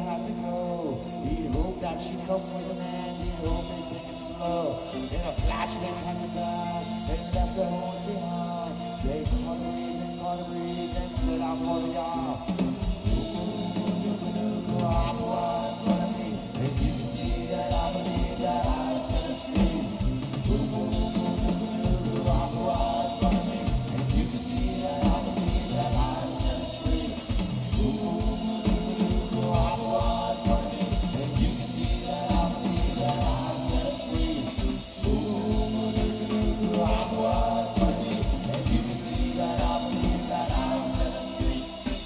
had to go. He'd hoped that she'd come with him and he'd hope they'd take it slow. In a flash they had to die and left their home behind. They caught a breeze and set out for the yard. I'm one for me, and you can see that I believe that I set us free. I'm one for me, and you can see that I believe that I set us free. I'm one for me, and you can see that I believe that I set us free. I'm one for me, and you can see that I believe that I set us free.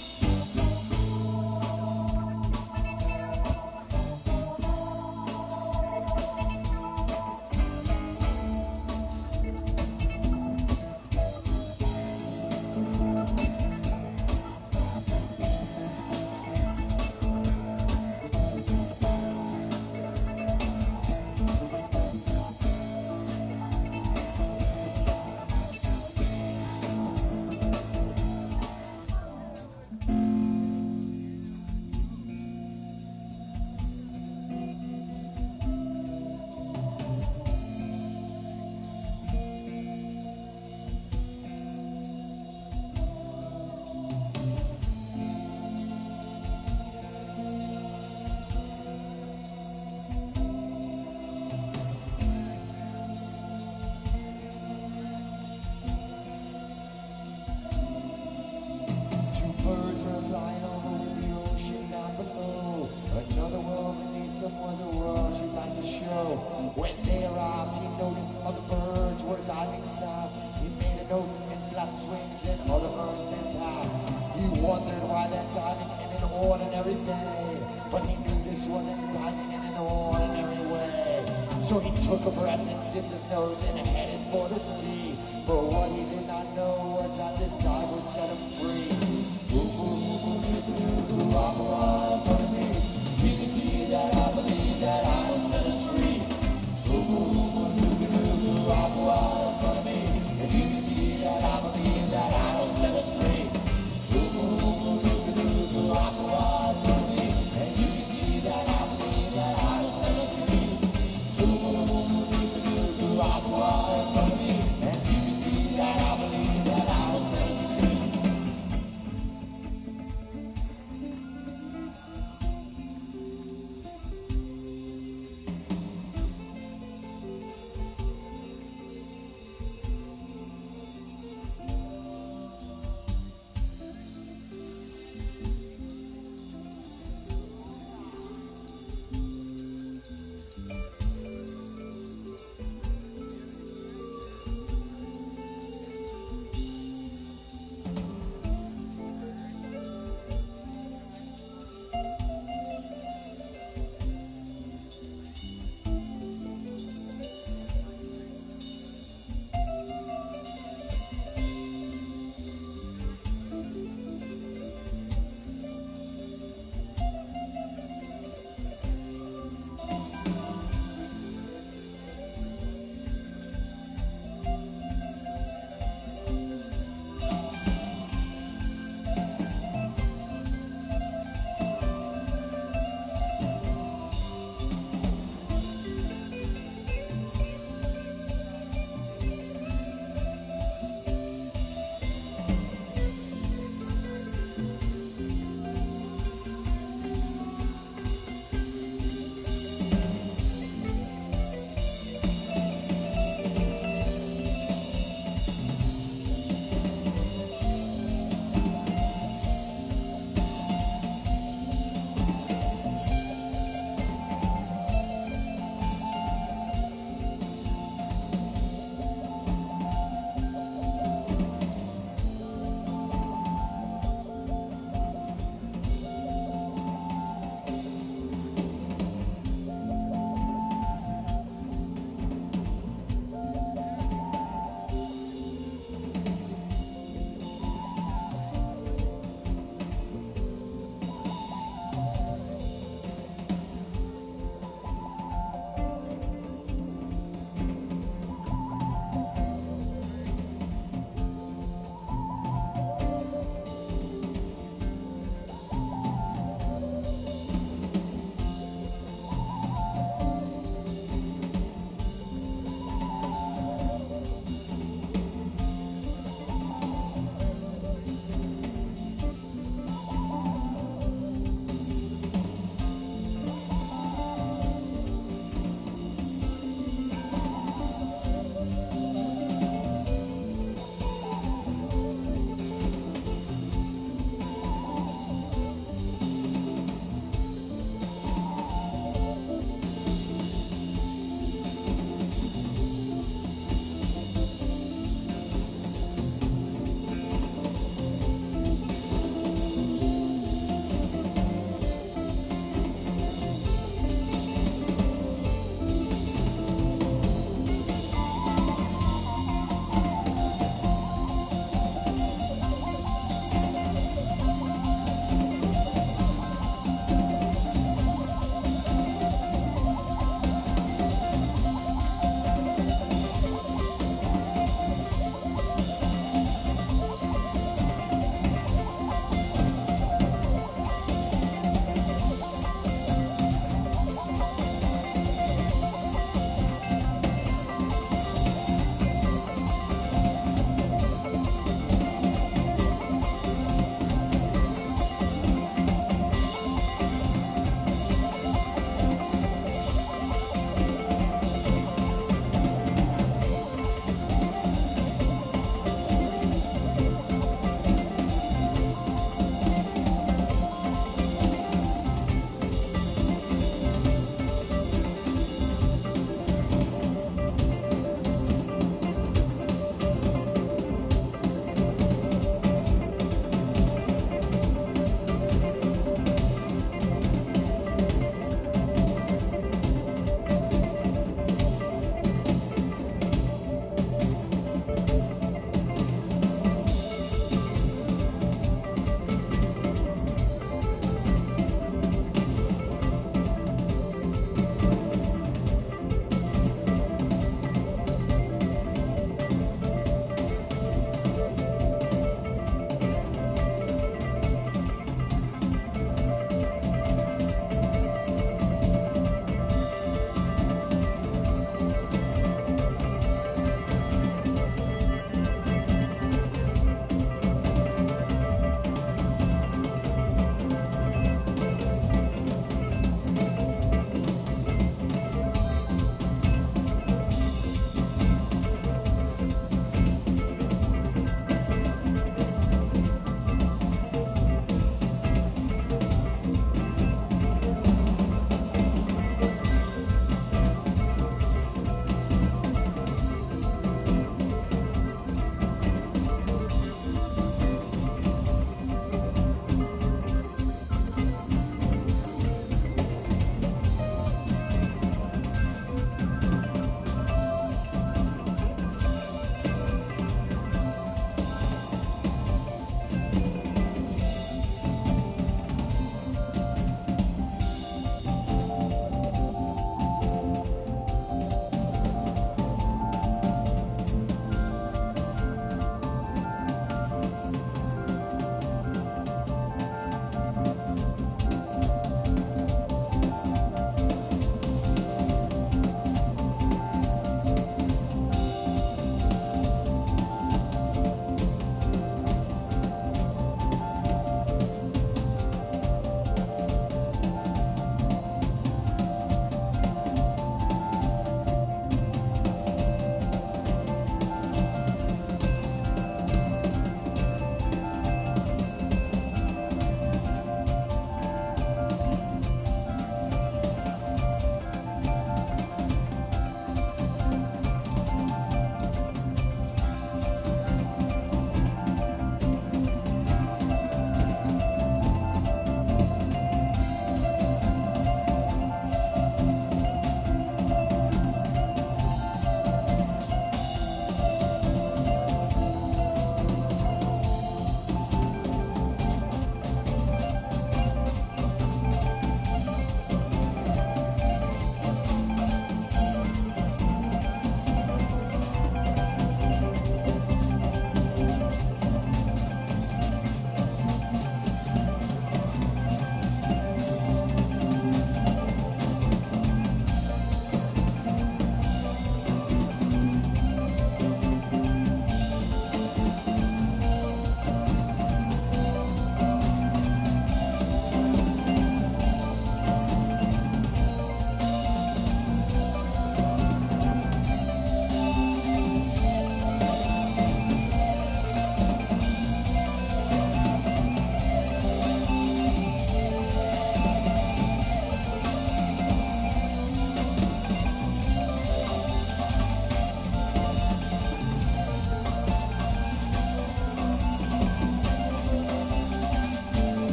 Birds are flying over with the ocean down below. Another world beneath them was a world she'd like to show. When they arrived, he noticed other birds were diving fast. He made a note and flapped his wings and other birds then passed. He wondered why they're diving in an ordinary day, but he knew this wasn't diving in an ordinary way. So he took a breath and dipped his nose and headed for the sea. But what he did not know was that this dive would set him free.